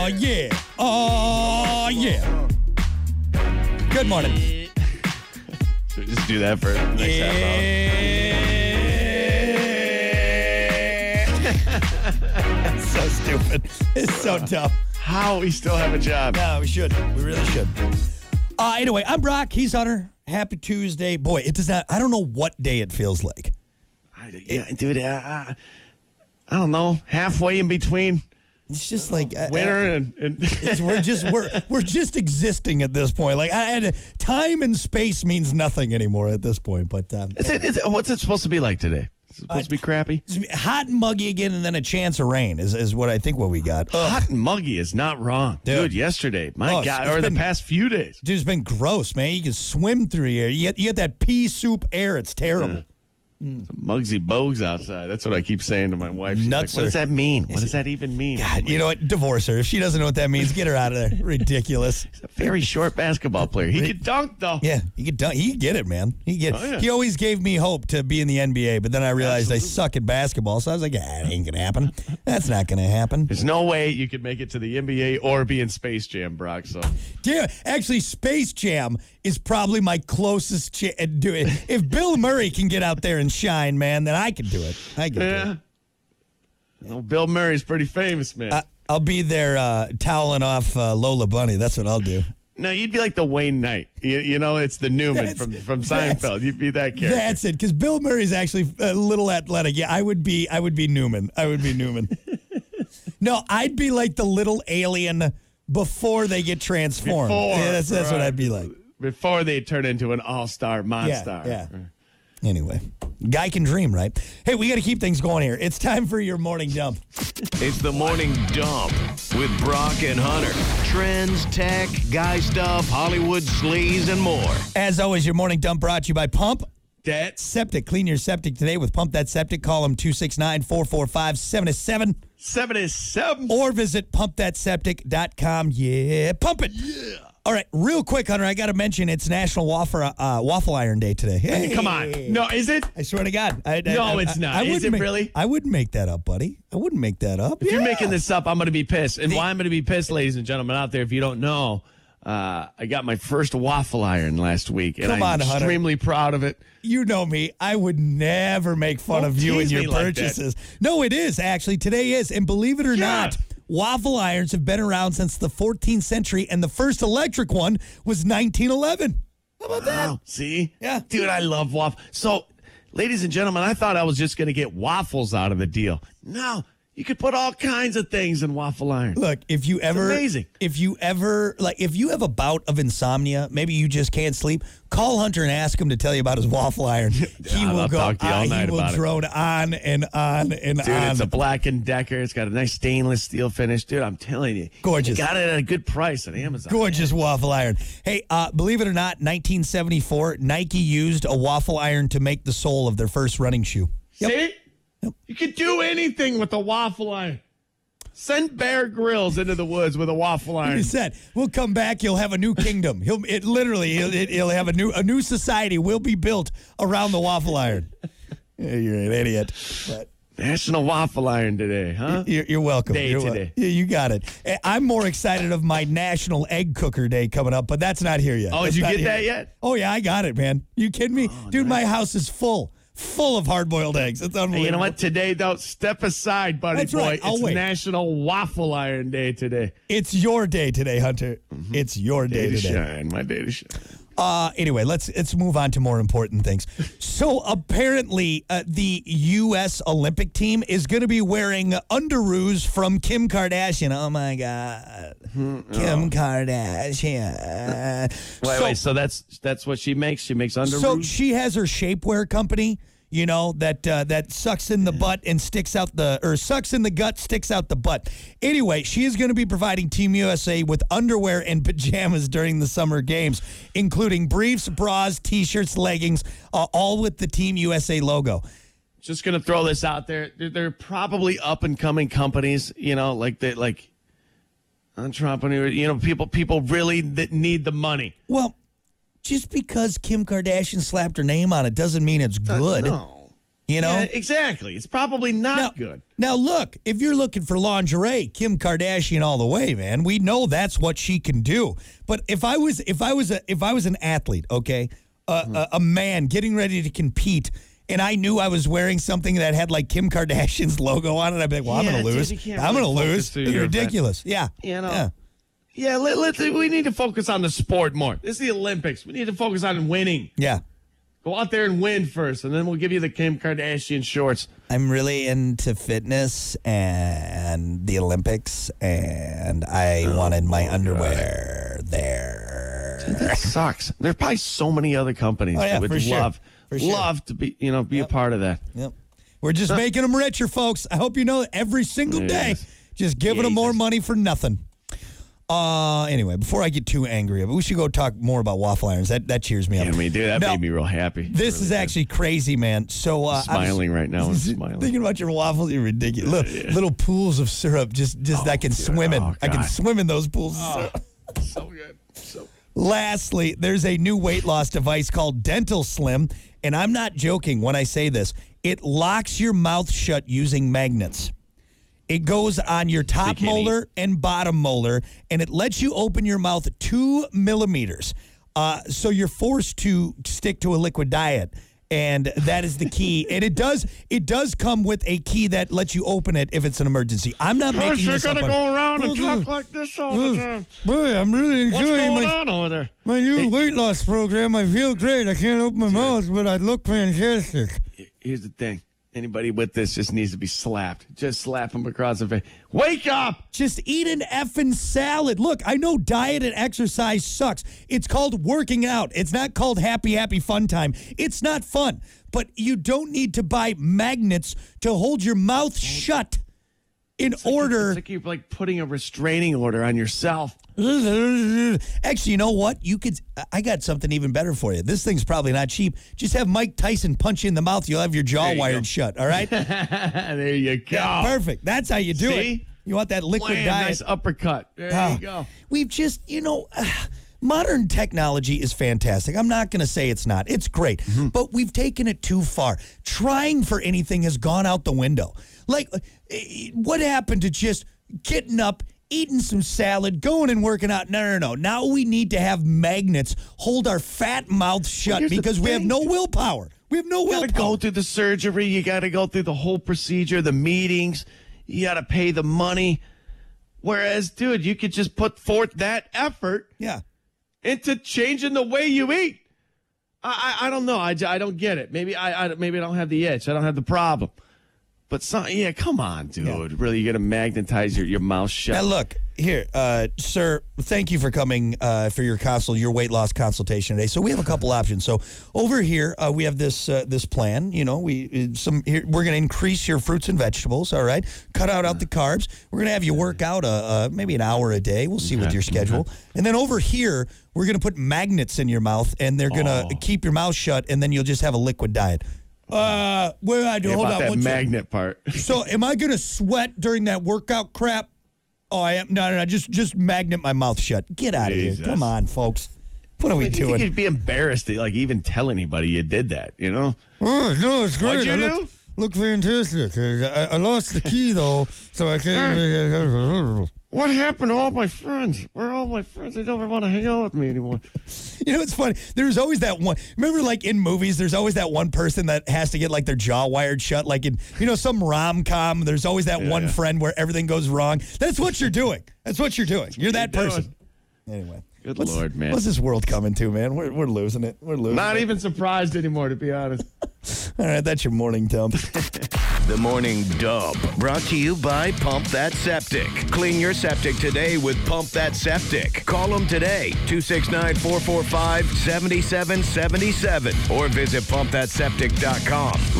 yeah. Oh, yeah. Good morning. Should we just do that for the next half hour? So stupid. It's so dumb. How we still have a job? No, we should. We really should. Anyway, I'm Brock. He's Hunter. Happy Tuesday. Boy, it does not. I don't know what day it feels like. Dude, I don't know. Halfway in between It's just like winter and we're just existing at this point. Like time and space means nothing anymore at this point. But what's it supposed to be like today? Is it supposed to be crappy? Hot and muggy again, and then a chance of rain is what I think what we got. Hot and muggy is not wrong, dude. Yesterday, my God, or the past few days, dude, it's been gross, man. You can swim through here. You get that pea soup air. It's terrible. Mugsy bogues outside. That's what I keep saying to my wife. She's Nuts like, what does that mean? What does that even mean? God, you know what? Divorce her. If she doesn't know what that means, get her out of there. Ridiculous. He's a very short basketball player. He could dunk, though. Yeah, he could dunk. He could get it, man. Yeah. He always gave me hope to be in the NBA, but then I realized I suck at basketball, so I was like, it ain't going to happen. That's not going to happen. There's no way you could make it to the NBA or be in Space Jam, Brock. So, yeah, actually, Space Jam is probably my closest do it. If Bill Murray can get out there and shine, man, then I can do it. I can do it. Well, Bill Murray's pretty famous, man. I'll be there toweling off Lola Bunny. That's what I'll do. No, you'd be like the Wayne Knight. You know, it's the Newman from Seinfeld. You'd be that character. That's it, because Bill Murray's actually a little athletic. Yeah, I would be Newman. I would be Newman. No, I'd be like the little alien before they get transformed. That's what I'd be like. Before they turn into an all-star monster. Yeah. Anyway, guy can dream, right? Hey, we got to keep things going here. It's time for your morning dump. It's the morning dump with Brock and Hunter. Trends, tech, guy stuff, Hollywood sleaze, and more. As always, your morning dump brought to you by Pump That Septic. Clean your septic today with Pump That Septic. Call them 269-445-77. 77. Or visit pumpthatseptic.com. Yeah, pump it. Yeah. All right, real quick, Hunter, I got to mention it's National Waffle Iron Day today. Hey. Come on. No, is it? I swear to God. No, it's not. Is it really? I wouldn't make that up, buddy. I wouldn't make that up. If you're making this up, I'm going to be pissed. And why I'm going to be pissed, ladies and gentlemen out there, if you don't know, I got my first waffle iron last week, and I'm extremely proud of it. You know me. I would never make fun of you and your purchases. No, it is, actually. Today is. And believe it or not, waffle irons have been around since the 14th century, and the first electric one was 1911. How about that? See? Yeah. Dude, I love waffles. So, ladies and gentlemen, I thought I was just going to get waffles out of the deal. No. You could put all kinds of things in waffle iron. Look, if you ever if you have a bout of insomnia, maybe you just can't sleep, call Hunter and ask him to tell you about his waffle iron. He will drone on and on and on. Dude, it's a Black & Decker. It's got a nice stainless steel finish. Dude, I'm telling you. Gorgeous. You got it at a good price on Amazon. Gorgeous waffle iron. Hey, believe it or not, 1974, Nike used a waffle iron to make the sole of their first running shoe. Yep. See? Yep. You could do anything with a waffle iron. Send Bear Grylls into the woods with a waffle iron. He said, "We'll come back. You'll have a new kingdom. He'll have a new society will be built around the waffle iron." You're an idiot. But National Waffle Iron today, huh? You're welcome. Today. You got it. I'm more excited of my National Egg Cooker Day coming up, but that's not here yet. Oh, did you get that yet? Oh yeah, I got it, man. You kidding me, dude? Nice. My house is full of hard-boiled eggs. It's unbelievable. Hey, you know what? Today, don't step aside, buddy. That's boy. Right. It's National Waffle Iron Day today. It's your day today, Hunter. Mm-hmm. It's your day today. Shine. My day to shine. Anyway, let's move on to more important things. So apparently, the U.S. Olympic team is going to be wearing underoos from Kim Kardashian. Oh my God, Kim Kardashian. Wait. So that's what she makes. She makes underoos. So she has her shapewear company. You know, that sucks in the butt and sticks out sucks in the gut, sticks out the butt. Anyway, she is going to be providing Team USA with underwear and pajamas during the summer games, including briefs, bras, T-shirts, leggings, all with the Team USA logo. Just going to throw this out there. They're probably up-and-coming companies, you know, like entrepreneurs, you know, people really that need the money. Well, just because Kim Kardashian slapped her name on it doesn't mean it's good. No. You know? Yeah, exactly. It's probably not good. Now, look, if you're looking for lingerie, Kim Kardashian all the way, man. We know that's what she can do. But if I was an athlete, okay, a man getting ready to compete, and I knew I was wearing something that had like Kim Kardashian's logo on it, I'd be like, well, I'm going to lose. I'm going to lose. It's ridiculous. Yeah. You know. Yeah, we need to focus on the sport more. This is the Olympics. We need to focus on winning. Yeah. Go out there and win first, and then we'll give you the Kim Kardashian shorts. I'm really into fitness and the Olympics, and I wanted my underwear there. Dude, that sucks. There are probably so many other companies that would love to be, be a part of that. Yep. We're just making them richer, folks. I hope you know every single day, just giving them more money for nothing. Anyway, before I get too angry, we should go talk more about waffle irons. That cheers me up. Yeah, me, dude. That made me real happy. This really is actually crazy, man. So I'm smiling right now. I'm smiling. Thinking about your waffles, you're ridiculous. Little pools of syrup, just I can swim in. I can swim in those pools of syrup. So good. So good. Lastly, there's a new weight loss device called Dental Slim, and I'm not joking when I say this. It locks your mouth shut using magnets. It goes on your top molar and bottom molar, and it lets you open your mouth 2 millimeters. So you're forced to stick to a liquid diet, and that is the key. And it does come with a key that lets you open it if it's an emergency. I'm not making this up. You're going to go around and talk like this all the time. Boy, I'm really enjoying What's going on over there? My new weight loss program. I feel great. I can't open my mouth, but I look fantastic. Here's the thing. Anybody with this just needs to be slapped. Just slap them across the face. Wake up! Just eat an effing salad. Look, I know diet and exercise sucks. It's called working out. It's not called happy fun time. It's not fun. But you don't need to buy magnets to hold your mouth shut it's like you're like putting a restraining order on yourself. Actually, you know what? I got something even better for you. This thing's probably not cheap. Just have Mike Tyson punch you in the mouth. You'll have your jaw wired shut, all right? There you go. Yeah, perfect. That's how you do it. You want that liquid diet. Nice uppercut. There you go. We've just, modern technology is fantastic. I'm not going to say it's not. It's great. Mm-hmm. But we've taken it too far. Trying for anything has gone out the window. Like, what happened to just getting up, eating some salad, going and working out? No. Now we need to have magnets hold our fat mouth shut because we have no willpower. We got to go through the surgery. You got to go through the whole procedure, the meetings. You got to pay the money. Whereas, dude, you could just put forth that effort into changing the way you eat. I don't know. I don't get it. Maybe I don't have the itch. I don't have the problem. But come on, dude. Yeah. Really, you're going to magnetize your mouth shut. Now, look, here, sir, thank you for coming for your weight loss consultation today. So we have a couple options. So over here, we have this plan. We're going to increase your fruits and vegetables, all right? Cut out the carbs. We're going to have you work out maybe an hour a day. We'll see with your schedule. And then over here, we're going to put magnets in your mouth, and they're going to keep your mouth shut, and then you'll just have a liquid diet. Hold on. That magnet part. So am I going to sweat during that workout crap? Oh, I am. No. Just magnet my mouth shut. Get out of here. Come on, folks. What are we doing? You think you'd be embarrassed to even tell anybody you did that, Oh, no, it's great. What'd you do? Look fantastic. I lost the key, though, so I can't. What happened to all my friends? Where are all my friends? They don't want to hang out with me anymore. It's funny. There's always that one. Remember, like in movies, there's always that one person that has to get like their jaw wired shut. Like in, some rom-com, there's always that one friend where everything goes wrong. That's what you're doing. You're that person. Anyway. Good Lord, man. What's this world coming to, man? We're losing it. Not even surprised anymore, to be honest. All right, that's your morning dump. The Morning Dump, brought to you by Pump That Septic. Clean your septic today with Pump That Septic. Call them today, 269-445-7777, or visit pumpthatseptic.com.